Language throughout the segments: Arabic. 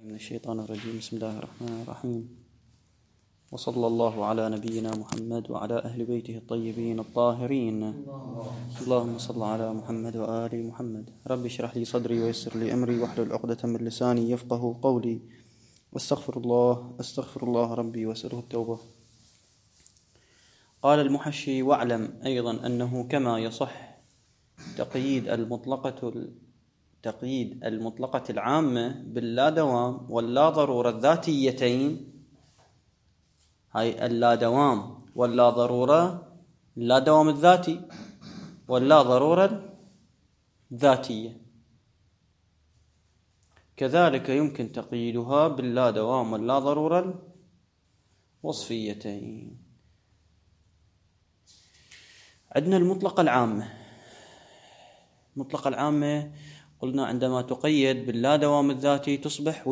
من الشيطان الرجيم. بسم الله الرحمن الرحيم، وصلى الله على نبينا محمد وعلى أهل بيته الطيبين الطاهرين. اللهم صل على محمد وآل محمد. رب اشرح لي صدري ويسر لي أمري واحلل عقدة من لساني يفقه قولي. أستغفر الله ربي وأسأله التوبة. قال المحشي: واعلم أيضا أنه كما يصح تقييد المطلقة العامة باللا دوام واللا ضرورة الذاتيتين. هاي اللا دوام واللا ضرورة، لا دوام الذاتي واللا ضرورة الذاتية، كذلك يمكن تقييدها باللا دوام واللا ضرورة الوصفيتين. عندنا المطلقة العامة قلنا عندما تقيد باللا دوام الذاتي تصبح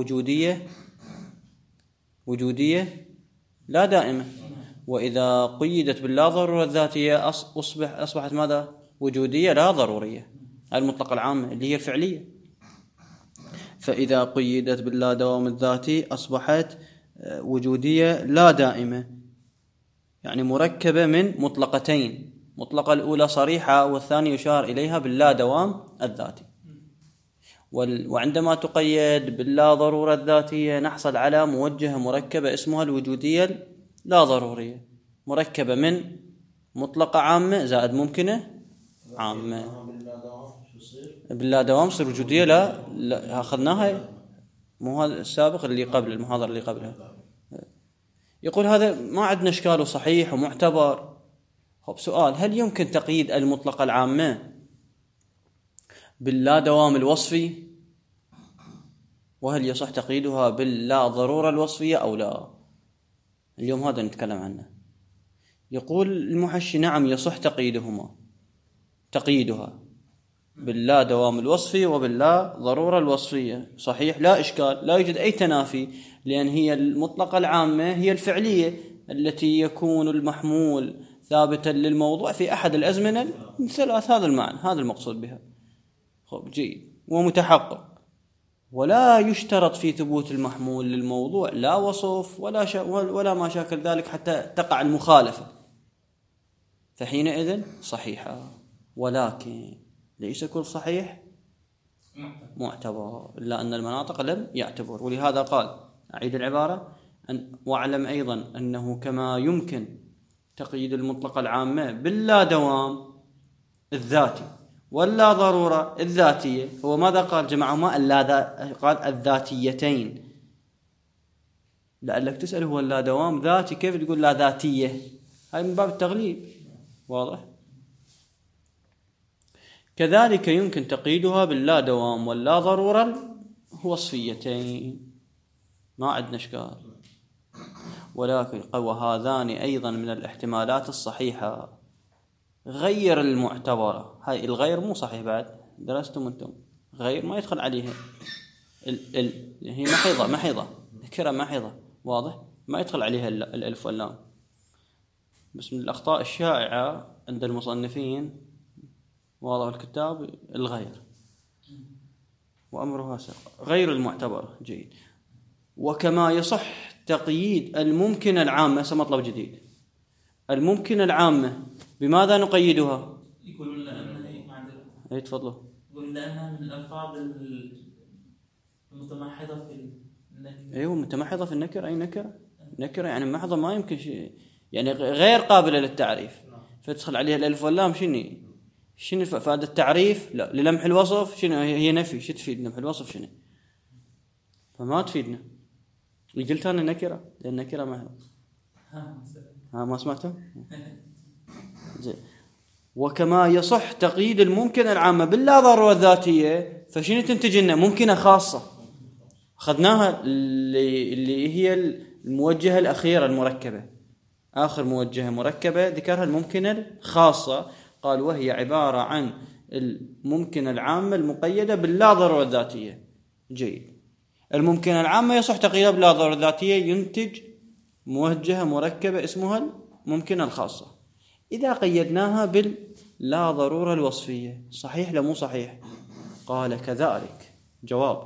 وجودية لا دائمة، وإذا قيدت باللا ضرورة الذاتية أصبحت ماذا؟ وجودية لا ضرورية. المطلقة العامة اللي هي الفعلية. فإذا قيدت باللا دوام الذاتي أصبحت وجودية لا دائمة، يعني مركبة من مطلقتين، مطلقة الأولى صريحة والثانية يشار إليها باللا دوام الذاتي. وعندما تقيد باللا ضرورة الذاتية نحصل على موجهة مركبة اسمها الوجودية لا ضرورية، مركبة من مطلقة عامة زائد ممكنة عامة. باللا دوام تصير وجودية لا أخذناها، مو هذا السابق اللي قبل المحاضرة اللي قبلها. يقول هذا ما عندنا إشكال صحيح ومعتبر. خب سؤال: هل يمكن تقييد المطلقة العامة باللا دوام الوصفي؟ وهل يصح تقييدها باللا ضرورة الوصفية أو لا؟ اليوم هذا نتكلم عنه. يقول المحشي: نعم يصح تقييدها باللا دوام الوصفي وباللا ضرورة الوصفية، صحيح، لا إشكال، لا يوجد أي تنافي، لأن هي المطلقة العامة هي الفعلية التي يكون المحمول ثابتا للموضوع في أحد الأزمنة الثلاث. هذا المعنى، هذا المقصود بها. خب جيد ومتحقق. ولا يشترط في ثبوت المحمول للموضوع لا وصف ولا ما شاكل ذلك حتى تقع المخالفة، فحينئذ صحيحة. ولكن ليس كل صحيح معتبر، إلا أن المناطق لم يعتبر. ولهذا قال، أعيد العبارة: واعلم أيضا أنه كما يمكن تقييد المطلقة العامة باللا دوام الذاتي ولا ضرورة الذاتية. هو ماذا قال جماعة؟ قال الذاتيتين. لعلك تسأل هو اللا دوام ذاتي كيف تقول لا ذاتية؟ هاي من باب التغليب، واضح؟ كذلك يمكن تقييدها باللا دوام واللا ضرورة الوصفيتين، ما عندنا إشكال. ولكن وهذان أيضا من الاحتمالات الصحيحة غير المعتبرة. هاي الغير مو صحيح، بعد درستم أنتم غير ما يدخل عليها هي محيضة ذكرة محيضة، واضح، ما يدخل عليها الألف واللام. بس من الأخطاء الشائعة عند المصنفين واضح الكتاب الغير، وأمرها غير المعتبرة. جيد. وكما يصح تقييد الممكنة العامة، مطلب جديد، الممكنة العامة بماذا نقيدها؟ يقولون لأنها تفضلوا. يقولون لأنها من الألفاظ المتمحضة في النكرة. أيوة، متمحضة في النكرة. أي نكرة يعني محضة، ما يمكن شيء، يعني غير قابلة للتعريف، فتدخل عليها الألف واللام. شنو فائدة التعريف؟ لا. للمح الوصف شنو؟ هي نفي. شو تفيد لمح الوصف؟ شنو؟ فما تفيدنا. قلت أنا نكرة لأن نكرة محضة. ما سمعته؟ زين. وكما يصح تقييد الممكنة العامة باللا ضرورة الذاتية، فشنو تنتج لنا؟ ممكنة خاصة أخذناها اللي هي الموجهة الأخيرة المركبة، آخر موجهة مركبة ذكرها الممكنة الخاصة. قال: وهي عبارة عن الممكنة العامة المقيدة باللا ضرورة الذاتية. جيد. الممكنة العامة يصح تقييدها باللا ضرورة الذاتية، ينتج موجهة مركبة اسمها الممكنة الخاصة. إذا قيدناها باللا ضرورة الوصفية، صحيح لا مو صحيح؟ قال: كذلك. جواب: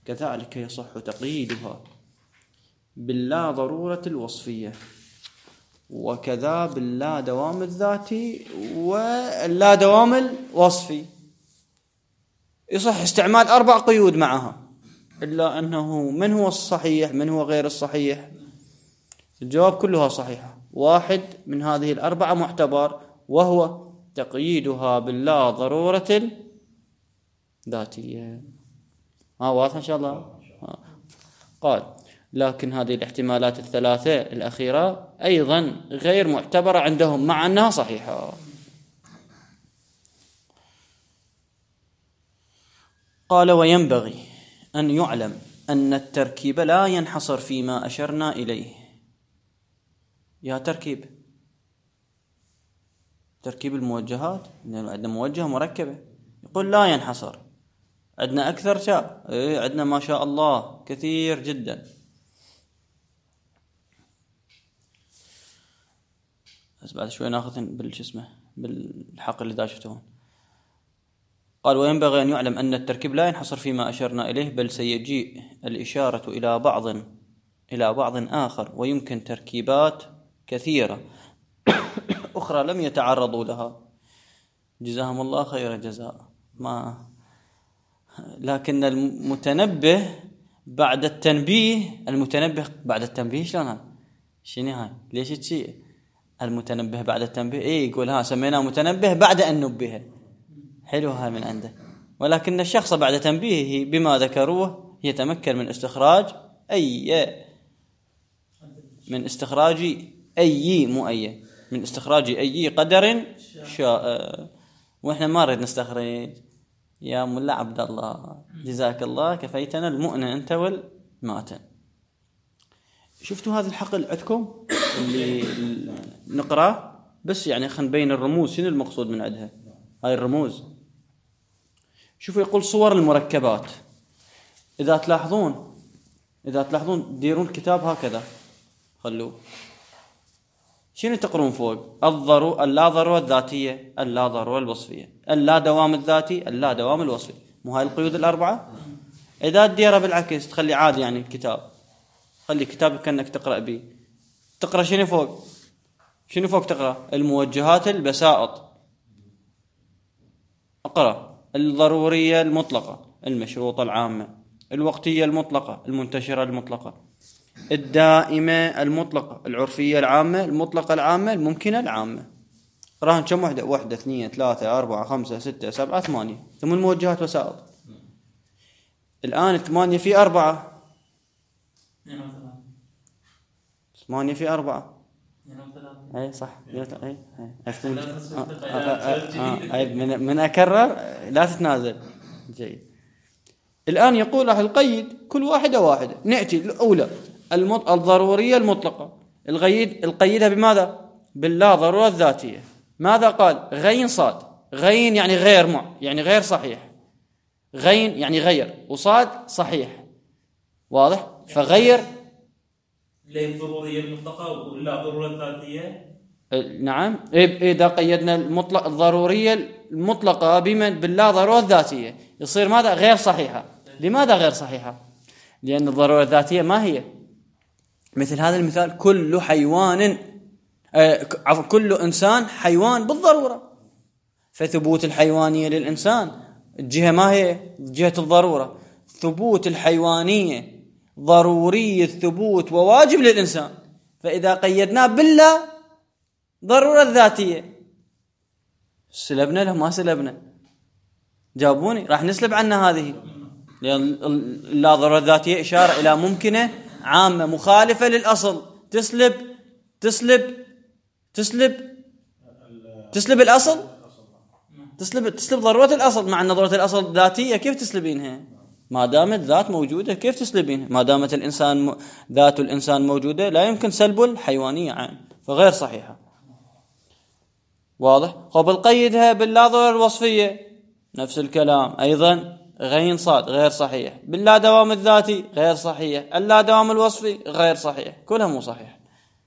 كذلك يصح تقييدها باللا ضرورة الوصفية، وكذا باللا دوام الذاتي واللا دوام الوصفي. يصح استعمال 4 قيود معها، إلا أنه من هو الصحيح من هو غير الصحيح؟ الجواب كلها صحيحة. واحد من هذه 4 معتبر، وهو تقييدها باللا ضرورة الذاتية. واضح إن شاء الله. قال لكن هذه الاحتمالات ال3 الأخيرة أيضا غير معتبرة عندهم مع أنها صحيحة. قال وينبغي أن يعلم أن التركيب لا ينحصر فيما أشرنا إليه. يا تركيب الموجهات، عندنا موجهة مركبة، يقول لا ينحصر. عندنا أكثر شاء، عندنا ما شاء الله كثير جدا. بس بعد شوي ناخذ بالحق اللي داشتون. قال وينبغي أن يعلم أن التركيب لا ينحصر فيما أشرنا إليه، بل سيجيء الإشارة إلى بعض آخر، ويمكن تركيبات كثيرة أخرى لم يتعرضوا لها، جزاهم الله خير جزاء. لكن المتنبه بعد التنبيه شلون شنو هاي؟ ليش تشي المتنبه بعد التنبيه؟ يقول سميناه متنبه بعد أن نبه. حلو هاي من عنده. ولكن الشخص بعد تنبيهه بما ذكروه يتمكن من استخراج أي قدر شاء. وإحنا ما نريد نستخرج. يا ملا عبد الله جزاك الله، كفيتنا المؤنة أنت والماتن. شفتوا هذا الحقل عندكم اللي نقرأ؟ بس يعني خلينا نبين الرموز، شنو المقصود من عندها هاي الرموز. شوفوا يقول صور المركبات. إذا تلاحظون ديرون الكتاب هكذا، خلوه. شنو تقرون فوق؟ اللا ضرورة الذاتية، اللا ضرورة الوصفية، اللا دوام الذاتي، اللا دوام الوصفي. مو هاي القيود 4؟ إذا تديرها بالعكس تخلي عادي، يعني الكتاب خلي كتابك كأنك تقرأ به. تقرأ شنو فوق تقرأ؟ الموجهات البسائط. اقرأ الضرورية المطلقة، المشروطة العامة، الوقتية المطلقة، المنتشرة المطلقة، الدائمة المطلقة، العرفية العامة، المطلقة العامة، الممكنة العامة. راهن كم وحدة؟ 1 2 3 4 5 6 7 8. ثم الموجهات وسائط. الآن 8 في 4. 8 في 4. اي صح. من أكرر لا تتنازل. جيد. الآن يقول راح القيد كل واحدة. نأتي الأولى الضرورية المطلقة، القيدها بماذا؟ باللا ضرورة الذاتية. ماذا قال؟ غين صاد. غين يعني غير صحيح. غين يعني غير، وصاد صحيح. واضح؟ فغير ليه الضرورية المطلقة ولا ضرورة الذاتية؟ نعم. إذا قيدنا الضرورية المطلقة باللا ضرورة الذاتية يصير ماذا؟ غير صحيحة. لماذا غير صحيحة؟ لأن الضرورة الذاتية ما هي؟ مثل هذا المثال، كل إنسان حيوان بالضرورة، فثبوت الحيوانية للإنسان الجهة ما هي؟ جهة الضرورة. ثبوت الحيوانية ضروري الثبوت وواجب للإنسان. فإذا قيدناه بالله ضرورة الذاتية سلبنا له ما سلبنا؟ جاوبوني. راح نسلب عنا هذه، لأن لا ضرورة الذاتية إشارة إلى ممكنة عامة مخالفة للأصل. تسلب الأصل، تسلب ضرورة الأصل، مع أن ضرورة الأصل ذاتية. كيف تسلبينها؟ ما دامت ذات موجودة كيف تسلبينها؟ ما دامت ذات الإنسان موجودة لا يمكن سلب الحيوانية عين، فغير صحيحة. واضح؟ قبل قيدها باللا ضرورة الوصفية نفس الكلام أيضا، غين صاد غير صحيح. باللا دوام الذاتي غير صحيح. اللا دوام الوصفي غير صحيح. كلها مو صحيح.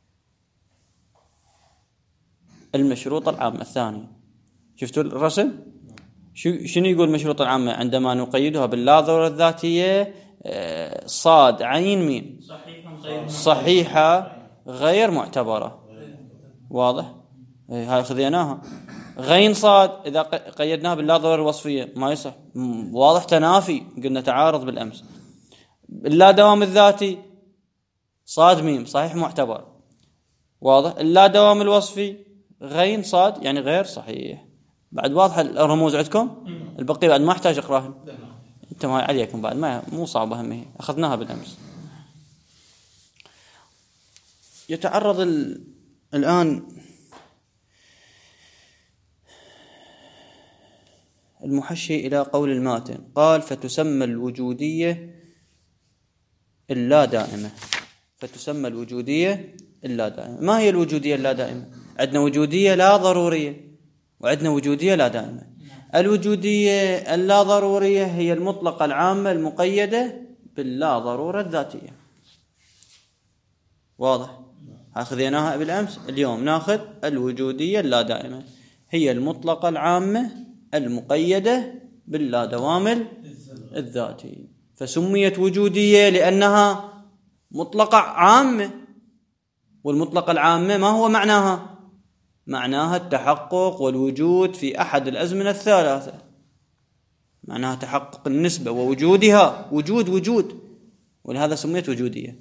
المشروط العامة الثاني، شفتوا الرسم؟ شنو يقول المشروط العامة عندما نقيدها باللا ضرورة الذاتية؟ صاد عين ميم صحيحة غير معتبرة. واضح؟ هاي خذيناها. غين صاد إذا قيدناها باللا ضرورة الوصفية ما يصح، واضح تنافي، قلنا تعارض بالأمس. اللا دوام الذاتي صاد ميم صحيح معتبر. واضح؟ اللا دوام الوصفي غين صاد يعني غير صحيح. بعد واضحة الرموز عندكم؟ البقية بعد ما احتاج اقراها، انتم هاي عليكم بعد، ما مو صعبة، هم هي اخذناها بالأمس. يتعرض الآن المحشي إلى قول الماتن، قال فتسمى الوجودية اللا دائمة. فتسمى الوجودية اللا دائمة. ما هي الوجودية اللا دائمة؟ عندنا وجودية لا ضرورية وعندنا وجودية لا دائمة. الوجودية اللا ضرورية هي المطلقة العامة المقيدة باللا ضرورة الذاتية. واضح؟ أخذناها بالأمس. اليوم ناخذ الوجودية اللا دائمة، هي المطلقة العامة المقيدة باللا دوام الذاتي. فسميت وجودية لأنها مطلقة عامة، والمطلقة العامة ما هو معناها؟ معناها التحقق والوجود في أحد الأزمنة الثلاثة، معناها تحقق النسبة ووجودها، وجود، ولهذا سميت وجودية.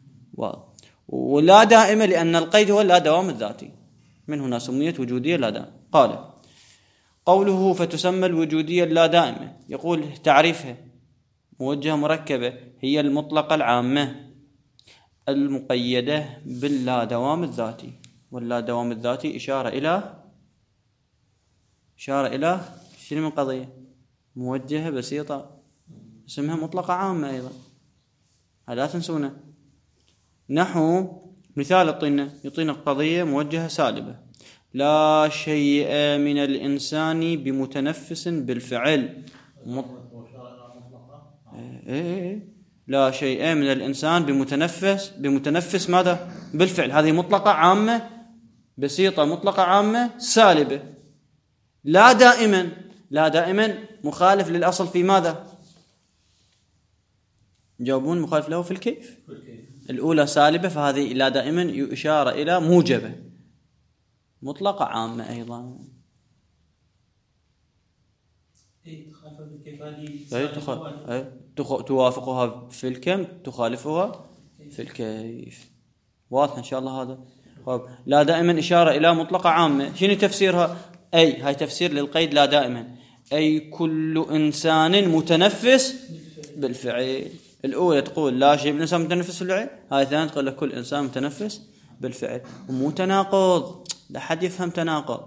ولا دائمة لأن القيد هو لا دوام الذاتي، من هنا سميت وجودية لا دائمة. قال قوله فتسمى الوجودية اللا دائمة، يقول تعريفها موجهة مركبة، هي المطلقة العامة المقيدة باللا دوام الذاتي. واللا دوام الذاتي إشارة إلى شنو من قضية موجهة بسيطة اسمها مطلقة عامة أيضا، لا تنسونا. نحو مثال يعطينا قضية موجهة سالبة، لا شيء من الإنسان بمتنفس بالفعل. لا شيء من الإنسان بمتنفس ماذا؟ بالفعل. هذه مطلقة عامة بسيطة، مطلقة عامة سالبة. لا دائما مخالف للأصل في ماذا؟ جاوبون مخالف له في الكيف. الأولى سالبة، فهذه لا دائما إشارة إلى موجبة، مطلقة عامة أيضا. توافقها في الكم، تخالفها في الكيف. واضح إن شاء الله هذا. لا دائما إشارة إلى مطلقة عامة. شنو تفسيرها؟ هاي تفسير للقيد لا دائما، أي كل إنسان متنفس بالفعل. الأولى تقول لا شيء من الإنسان متنفس بالفعل، هاي الثانية تقول لك كل إنسان متنفس بالفعل. ومو تناقض، لا حد يفهم تناقض،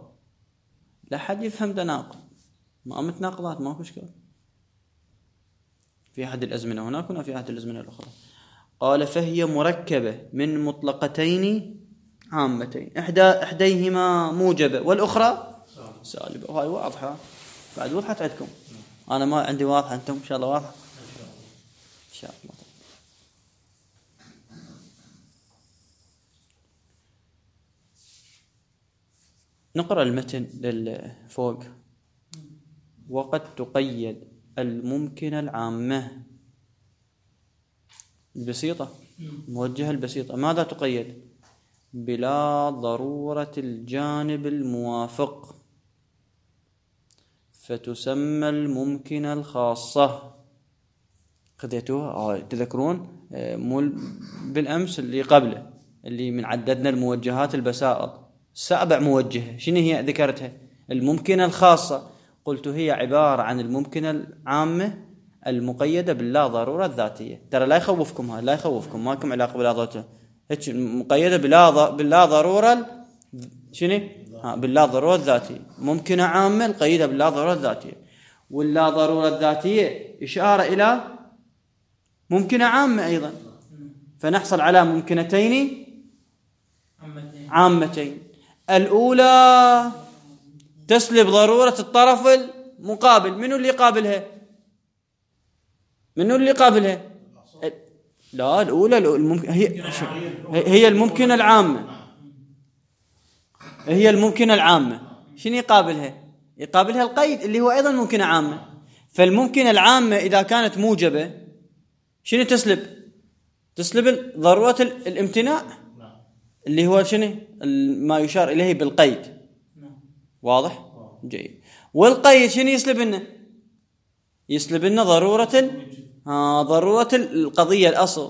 ما متناقضات، ما في إشكال في أحد الأزمنة هناك ولا في أحد الأزمنة الأخرى. قال فهي مركبة من مطلقتين عامتين، إحديهما موجبة والأخرى سالبة. وهاي واضحة، بعد وضحت عندكم، أنا ما عندي واضحة، أنتم إن شاء الله واضحة إن شاء الله. نقرأ المتن للفوق. وقد تقيد الممكنة العامة البسيطة، موجهة البسيطة. ماذا تقيد؟ بلا ضرورة الجانب الموافق، فتسمى الممكنة الخاصة. خذيتوها؟ تذكرون مو بالأمس اللي قبله اللي من عددنا الموجهات البسائط، 7 موجهة، شنو هي ذكرتها؟ الممكنة الخاصة. قلت هي عبارة عن الممكنة العامة المقيدة باللا ضرورة الذاتية. ترى لا يخوفكم، لا يخوفكم، ما لكم علاقة باللا ضرورة، هيك مقيدة باللا ضرورة شنو؟ باللا ضرورة الذاتية. ممكنة عامة القيدة باللا ضرورة الذاتية، واللا ضرورة الذاتية إشارة إلى ممكنة عامة أيضا، فنحصل على ممكنتين عامتين. الأولى تسلب ضرورة الطرف المقابل. منو اللي يقابلها؟ لا، الأولى هي الممكنة العامة، هي الممكنة العامة. شنو يقابلها القيد اللي هو أيضا ممكنة عامة. فالممكنة العامة إذا كانت موجبة شنو تسلب ضرورة الامتناع اللي هو شنو ما يشار إليه بالقيد. واضح؟ جيد. والقيد شنو يسلب لنا ضرورة القضية الأصل،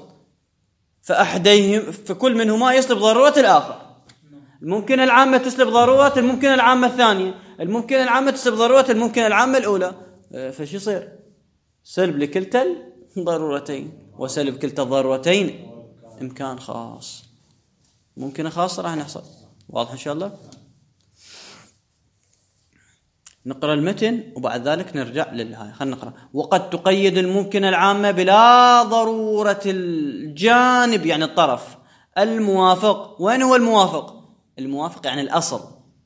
فكل منهما يسلب ضرورة الآخر. الممكن العامة تسلب ضرورة الممكن العامة الثانية، الممكن العامة تسلب ضرورة الممكن العامة الأولى، فش يصير؟ سلب لكلتا الضرورتين، وسلب كلتا الضرورتين إمكان خاص، ممكن خاص راح نحصل. واضح إن شاء الله؟ نقرأ المتن وبعد ذلك نرجع للهاي. خلينا نقرأ. وقد تقيد الممكن العامة بلا ضرورة الجانب، يعني الطرف الموافق. وين هو الموافق يعني الأصل.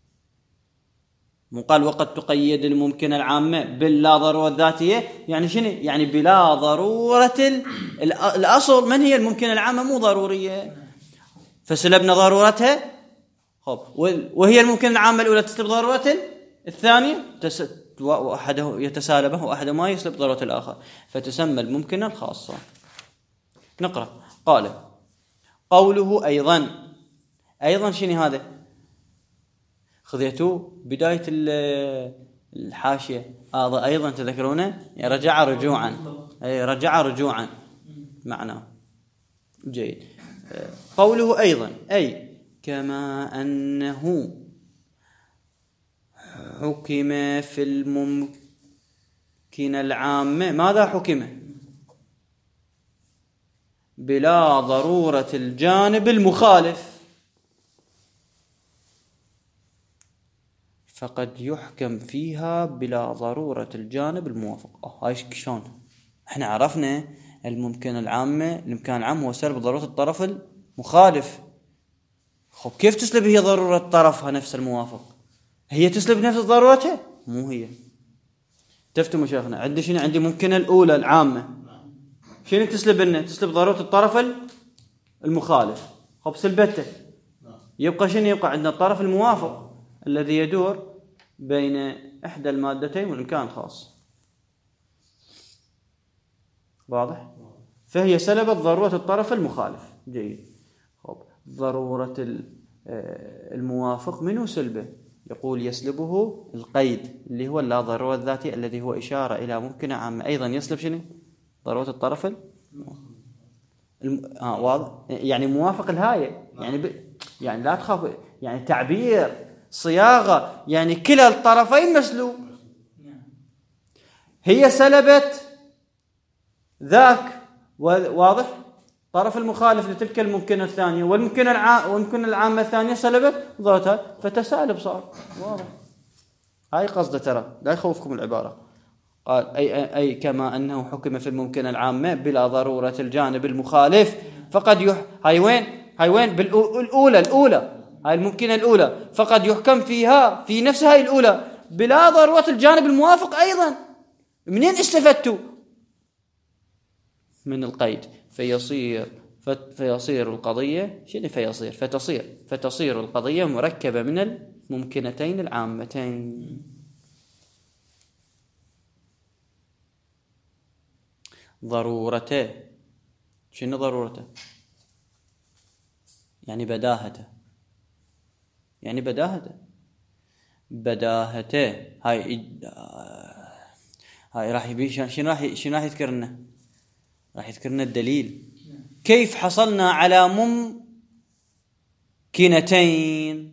قال وقد تقيد الممكن العامة بلا ضرورة الذاتية، يعني شنو؟ يعني بلا ضرورة الأصل. من هي الممكن العامة؟ مو ضرورية، فسلبنا ضرورتها. خب، وهي الممكن العامة الأولى تسلب ضرورة الثانية، وأحده يتسالبه وأحده ما يسلب ضرورة الآخر، فتسمى الممكنة الخاصة. نقرأ. قال قوله أيضا شنو هذا؟ خذيتوا بداية الحاشية هذا أيضا تذكرونه؟ رجع رجوعا معناه. جيد. قوله أيضا أي كما أنه حكم في الممكن العامة. ماذا حكم؟ بلا ضرورة الجانب المخالف، فقد يحكم فيها بلا ضرورة الجانب الموافق. هاي شلون؟ احنا عرفنا الممكن العام هو سلب ضرورة الطرف المخالف. خب كيف تسلب هي ضرورة طرفها نفس الموافق؟ هي تسلب نفس ضرورتها؟ مو هي. تفتموا شيخنا. عندي شنو؟ عندي ممكن الأولى العامة شنو تسلب لنا؟ تسلب ضرورة الطرف المخالف. خب سلبته، يبقى شنو؟ يبقى عندنا الطرف الموافق الذي يدور بين إحدى المادتين والإمكان الخاص. واضح؟ فهي سلبت ضرورة الطرف المخالف. جيد. خب ضرورة الموافق منه سلبه؟ يقول يسلبه القيد اللي هو لا ضرورة الذاتي الذي هو إشارة إلى ممكن عامة. أيضا يسلب شنو؟ ضرورة الطرف واضح؟ يعني موافق الهاية، يعني لا تخاف، يعني تعبير صياغة، يعني كلا الطرفين مسلوب. هي سلبت ذاك، واضح؟ طرف المخالف لتلك الممكنة الثانية، والممكن العامة الثانية سلبت ضرورتها، فتسالب صار. واضح؟ هاي قصده، ترى لا يخوفكم العبارة. قال أي كما أنه حكم في الممكن العامة بلا ضرورة الجانب المخالف، فقد هاي وين بالأولى هاي الممكنة الأولى، فقد يحكم فيها في نفس هاي الأولى بلا ضرورة الجانب الموافق أيضا. منين استفدتوا؟ من القيد. فيصير القضية شنو؟ فتصير القضية مركبة من الممكنتين العامتين. ضرورته شنو؟ ضرورته يعني بداهته. هاي راح يبي شنو راح يذكر لنا؟ راح يذكر لنا الدليل. كيف حصلنا على ممكنتين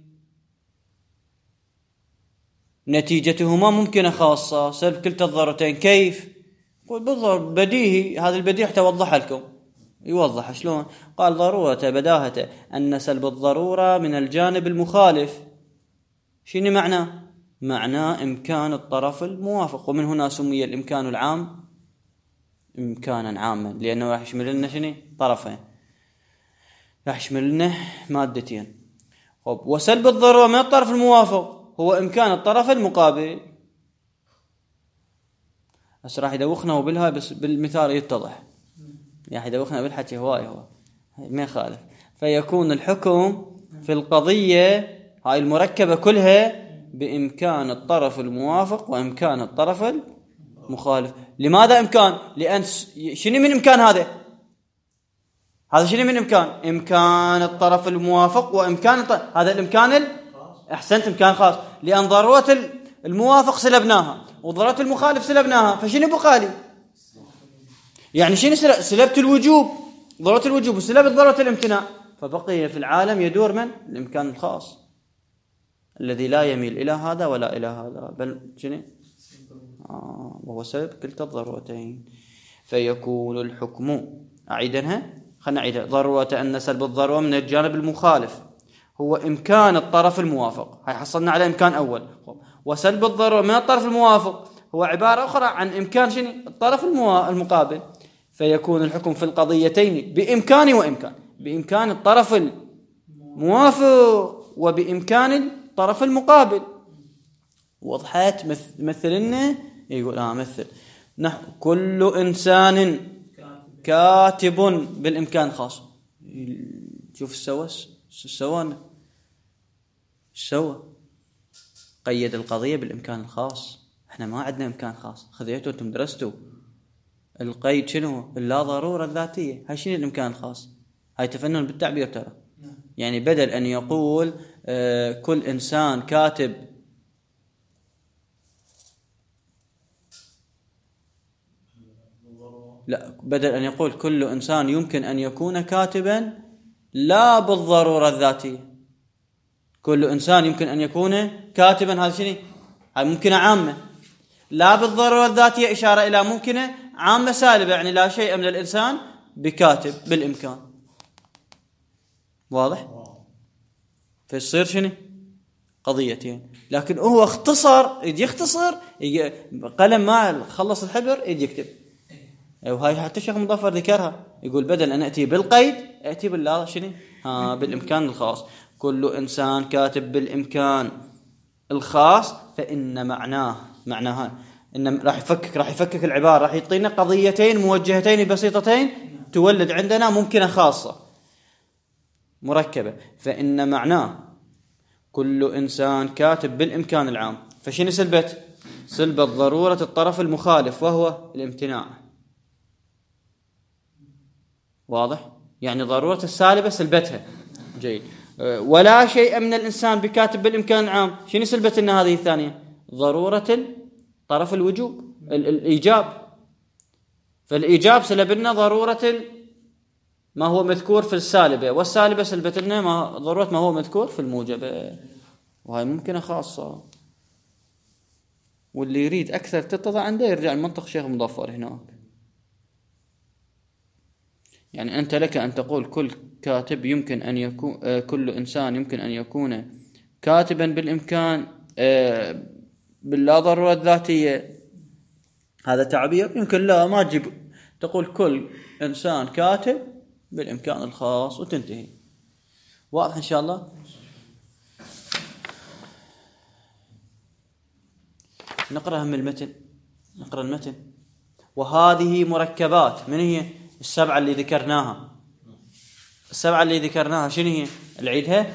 نتيجتهما ممكنة خاصة سلب كلتا الضرورتين؟ كيف؟ بالضبط بديهي. هذا البديهي توضح لكم. يوضح شلون؟ قال ضرورة بداهته أن سلب الضرورة من الجانب المخالف شنو معناه إمكان الطرف الموافق، ومن هنا سمي الإمكان العام إمكانا عاما، لأنه راح يشمل لنا شنو؟ طرفين، راح يشمل لنا مادتين. وسلب الضرورة من الطرف الموافق هو إمكان الطرف المقابل. بس راح يدوخنا وبالها، بس بالمثال يتضح. راح يدوخنا بالحكي هو ما يخالف. فيكون الحكم في القضية هاي المركبة كلها بإمكان الطرف الموافق وإمكان الطرف المخالف. لماذا إمكان؟ لأن شنو من إمكان هذا؟ هذا شنو من إمكان؟ إمكان الطرف الموافق وإمكان هذا الإمكان أحسنت، إمكان خاص، لأن ضرورة الموافق سلبناها وضرورة المخالف سلبناها، فشنو بقى لي؟ يعني شنو سلبت الوجوب، ضرورة الوجوب، وسلبت ضرورة الامتناع، فبقي في العالم يدور من؟ الإمكان الخاص الذي لا يميل إلى هذا ولا إلى هذا، بل شنو؟ وهو سبب كلتا الضرورتين. فيكون الحكم، أعيدها، خلنا نعيدها، ضرورة أن سلب الضرورة من الجانب المخالف هو إمكان الطرف الموافق، هاي حصلنا على إمكان أول، وسلب الضرورة من الطرف الموافق هو عبارة أخرى عن إمكان شنو؟ الطرف المقابل. فيكون الحكم في القضيتين بإمكان وإمكان، بإمكان الطرف الموافق وبإمكان الطرف المقابل. وضحت؟ مثل لنا، يقول مثل نحو كل إنسان كاتب بالإمكان خاص. شوف سوى قيد القضية بالإمكان الخاص. احنا ما عندنا إمكان خاص، خذيتوا انتم درستوا القيد شنو؟ اللا ضرورة الذاتية، هاي شنو الإمكان الخاص؟ هاي تفنن بالتعبير ترى. يعني بدل أن يقول كل إنسان كاتب، لا، بدل أن يقول كل إنسان يمكن أن يكون كاتبا لا بالضرورة الذاتية، كل إنسان يمكن أن يكون كاتبا، هذا شنو؟ هاي ممكنة عامة، لا بالضرورة الذاتية إشارة إلى ممكنة عامة سالبة، يعني لا شيء من الإنسان بكاتب بالإمكان. واضح؟ فيصير شنو؟ قضيتين. لكن هو يختصر قلم ما خلص الحبر يكتب. وهاي حتى الشيخ مظفر ذكرها، يقول بدل أن أتي بالقيد أتي بالله شنو؟ بالإمكان الخاص. كل إنسان كاتب بالإمكان الخاص، فإن معناها إن راح يفكك العبارة، راح يعطينا قضيتين موجهتين بسيطتين تولد عندنا ممكنة خاصة مركبة. فإن معناه كل إنسان كاتب بالإمكان العام، فشنو سلبت ضرورة الطرف المخالف وهو الامتناع. واضح؟ يعني ضرورة السالبة سلبتها. جيد. ولا شيء من الإنسان بكاتب بالإمكان العام، شنو سلبت لنا هذه الثانية؟ ضرورة طرف الوجوب، الإيجاب. فالإيجاب سلب لنا ضرورة ما هو مذكور في السالبة، والسالبة سلبت لنا ضرورة ما هو مذكور في الموجبة. وهي ممكنة خاصة. واللي يريد أكثر تتضع عنده يرجع المنطق شيخ مظفر هناك. يعني أنت لك أن تقول كل كاتب يمكن أن يكون، كل إنسان يمكن أن يكون كاتبا بالإمكان باللا ضرورة الذاتية، هذا تعبير. يمكن لا ما تجيب، تقول كل إنسان كاتب بالإمكان الخاص وتنتهي. واضح إن شاء الله؟ نقرأ هم المتن، نقرأ المتن. وهذه مركبات، من هي؟ السبعة اللي ذكرناها. السبعة اللي ذكرناها شنو هي؟ العيدها: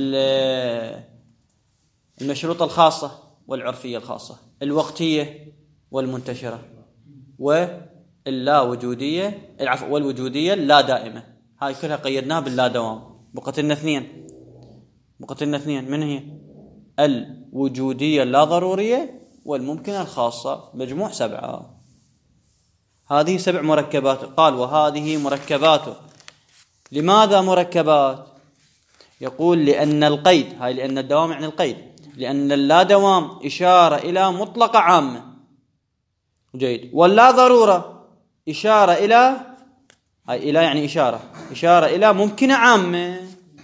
المشروطة الخاصة والعرفية الخاصة، الوقتية والمنتشرة، واللا وجودية، والوجودية اللا دائمة. هاي كلها قيدناها باللا دوام. بقت لنا اثنين. من هي؟ الوجودية اللا ضرورية والممكنة الخاصة، مجموع 7. هذه 7 مركبات. قال وهذه مركبات. لماذا مركبات؟ يقول لأن القيد، هاي لأن الدوام يعني القيد، لأن اللا دوام إشارة إلى مطلقة عامة. جيد. واللا ضرورة إشارة إلى، هاي إلى يعني إشارة إلى ممكنة عامة.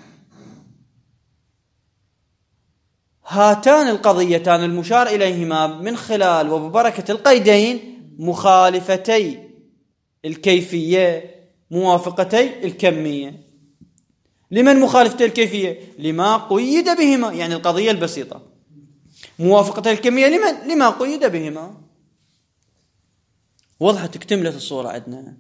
هاتان القضيتان المشار إليهما من خلال وببركة القيدين مخالفتي الكيفية موافقتي الكمية. لمن مخالفتي الكيفية؟ لما قيد بهما، يعني القضية البسيطة. موافقتي الكمية لمن؟ لما قيد بهما. وضحت، اكتملت الصورة عندنا.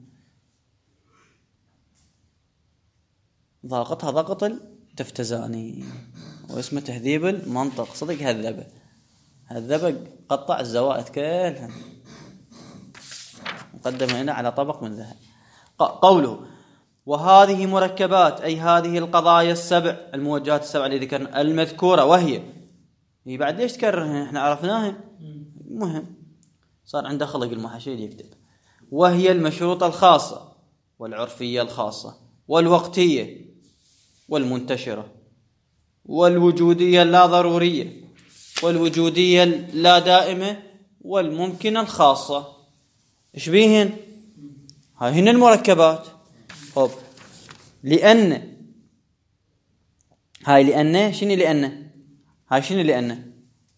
ضاقتها ضغط التفتزاني، واسمه تهذيب المنطق. صدق هذبة قطع الزوائد كلها، مقدمة هنا على طبق من ذهب. قوله وهذه مركبات، أي هذه القضايا السبع، الموجهات السبع اللي ذكرنا المذكورة، وهي هي بعد ليش تكررها؟ احنا عرفناها. مهم صار عنده خلق المحاشي يكتب. وهي المشروطة الخاصة والعرفية الخاصة والوقتية والمنتشرة والوجودية اللا ضرورية والوجودية اللا دائمة والممكنة الخاصة. ايش بيهن؟ هاي هن المركبات. طب لأن هاي لأن شنو لأن؟ هاي شنو لأن؟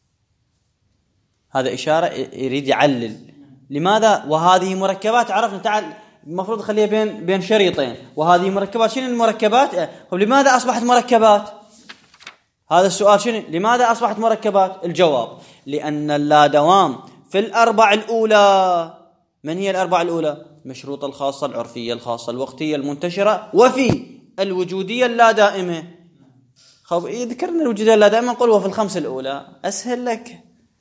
هذا إشارة يريد يعلل لماذا وهذه مركبات. عرفنا تعال المفروض نخليها بين شريطين. وهذه مركبات، شنو المركبات؟ طب لماذا أصبحت مركبات؟ هذا السؤال شنو؟ لماذا أصبحت مركبات؟ الجواب لأن اللا دوام في الأربع الأولى. من هي الأربع الأولى؟ مشروط الخاصة، العرفية الخاصة، الوقتية المنتشرة، وفي الوجودية اللا دائمة. خب ذكرنا الوجودية اللا دائمة نقول وفي الخمس الأولى أسهل لك.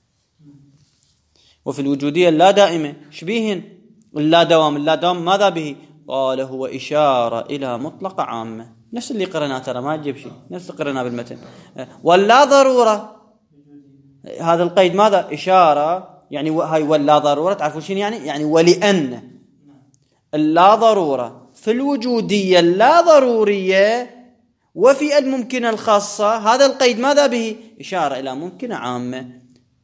وفي الوجودية اللا دائمة شبيهن اللا دوام. اللا دوام ماذا به؟ قال هو إشارة إلى مطلق عامة، نفس اللي قرأناه ترى ما تجيب شيء، نفس اللي قرأناه بالمتن. واللا ضرورة، هذا القيد ماذا؟ إشارة، يعني هاي واللا ضرورة تعرفون شنو يعني ولأن اللا ضرورة في الوجودية اللا ضرورية وفي الممكنة الخاصة. هذا القيد ماذا به؟ إشارة إلى ممكنة عامة.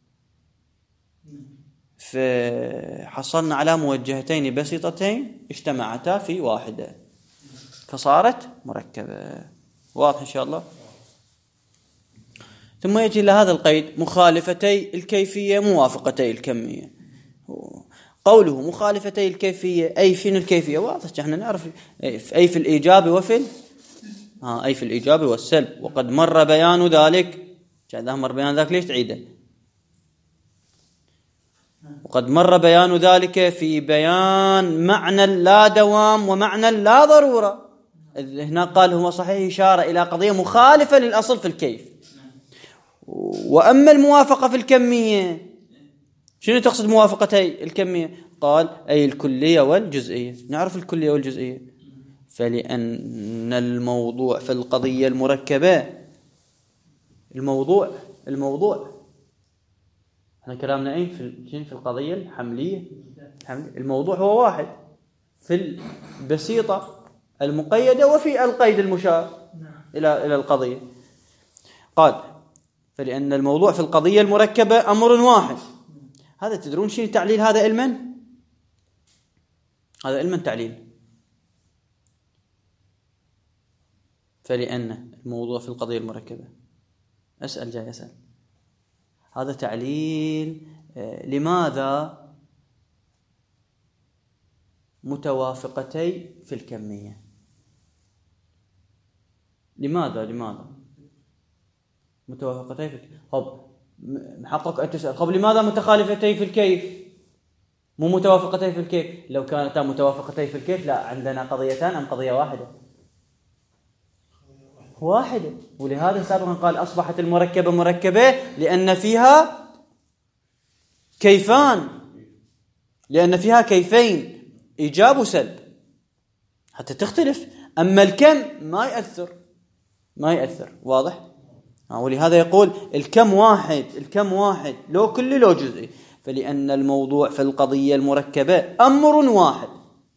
فحصلنا على موجهتين بسيطتين اجتمعتا في واحدة فصارت مركبة. واضح إن شاء الله. ثم يأتي لهذا القيد مخالفتي الكيفية موافقتي الكمية. قوله مخالفتي الكيفية أي فين الكيفية؟ واضح احنا نعرف أي في الإيجاب وفي أي في الإيجاب والسلب. وقد مر بيان ذلك. مر بيان ذلك ليش تعيده؟ وقد مر بيان ذلك في بيان معنى اللا دوام ومعنى اللا ضرورة. هنا قال هو صحيح إشارة إلى قضية مخالفة للأصل في الكيف. وأما الموافقة في الكمية شنو تقصد موافقتي الكمية؟ قال أي الكلية والجزئية. نعرف الكلية والجزئية. فلأن الموضوع في القضية المركبة الموضوع احنا كلامنا ايه في القضية الحملية. الموضوع هو واحد في البسيطة المقيدة وفي القيد المشار إلى القضية. قال فلأن الموضوع في القضية المركبة أمر واحد. هذا تدرون شيء تعليل هذا علما؟ هذا علما تعليل. فلأن الموضوع في القضية المركبة أسأل هذا تعليل. لماذا متوافقتي في الكمية؟ لماذا متوافقتي في الكيف؟ طب محقق أن تسأل طب لماذا متخالفتي في الكيف؟ مو متوافقتي في الكيف. لو كانتا متوافقتي في الكيف لا عندنا قضيتان أم قضية واحدة؟ ولهذا سابقا قال أصبحت المركبة مركبة لأن فيها كيفان، لأن فيها كيفين إيجاب وسلب حتى تختلف. أما الكم ما يأثر. واضح؟ ولهذا يقول الكم واحد لو كلي لو جزئي. فلأن الموضوع في القضية المركبة أمر واحد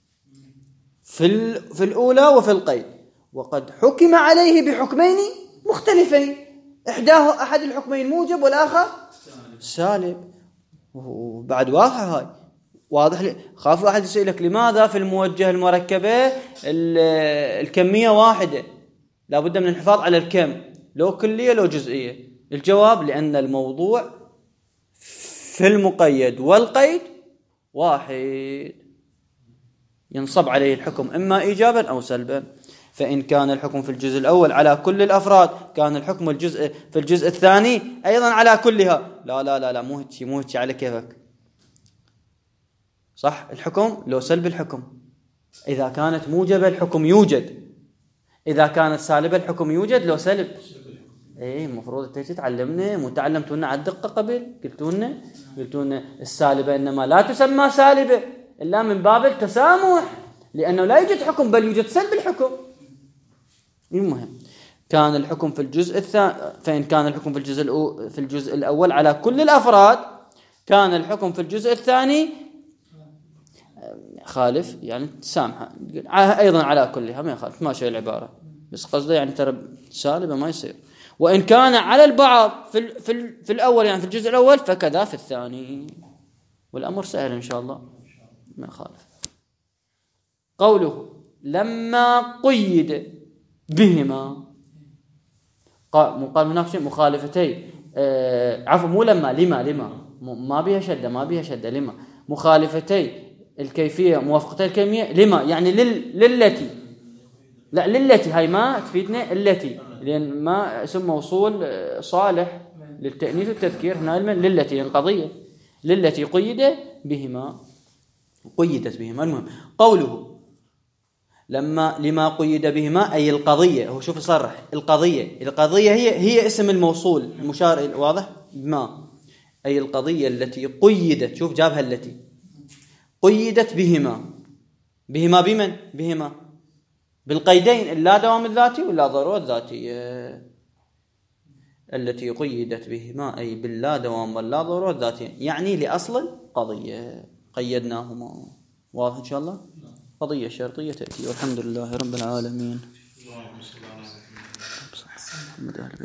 في الأولى وفي القيد. وقد حكم عليه بحكمين مختلفين، أحد الحكمين موجب والآخر سالب. وبعد واضحة هاي. واضح خاف أحد يسألك لماذا في الموجه المركبة الكمية واحدة؟ لابد من الحفاظ على الكم لو كلية لو جزئية. الجواب لأن الموضوع في المقيد والقيد واحد ينصب عليه الحكم إما إيجابا أو سلبا. فإن كان الحكم في الجزء الأول على كل الأفراد كان الحكم في الجزء الثاني أيضا على كلها. لا مو هيك على كيفك. صح الحكم لو سلب الحكم. إذا كانت موجبة الحكم يوجد، إذا كانت سالبة الحكم يوجد لو سلب. المفروض تعلمنا متعلمتونا على الدقة قبل. قلتونا السالبة إنما لا تسمى سالبة إلا من باب التسامح. لأنه لا يوجد حكم بل يوجد سلب الحكم. المهم كان الحكم في الجزء الثاني، فإن كان الحكم في الجزء الأول على كل الأفراد، كان الحكم في الجزء الثاني خالف يعني سامحة أيضا على كلها، ما يخالف، ما شيء العبارة، بس قصده يعني ترى سالبة ما يصير. وإن كان على البعض في الأول يعني في الجزء الأول فكذا في الثاني، والأمر سهل إن شاء الله ما يخالف. قوله لما قيد بهما، قال هناك شيء مخالفتي، عفوا مو لما ما بيها شدة لما مخالفتي الكيفية موافقتي الكمية، لما يعني للتي، لا للتي هاي ما تفيدنا التي، لأن ما اسم موصول صالح للتأنيث والتذكير، هنا للتي القضية للتي قيدت بهما. المهم قوله لما قيد بهما أي القضية، هو شوف يصرح القضية هي اسم الموصول المشار واضح بما، أي القضية التي قيدت، شوف جابها التي قيدت بهما بمن؟ بهما بالقيدين، اللا دوام الذاتي ولا ضرورة الذاتية. التي قيدت بهما أي باللا دوام واللا ضرورة الذاتية، يعني لأصل القضية قيدناهما. واضح إن شاء الله؟ قضية شرطية تأتي. والحمد لله رب العالمين.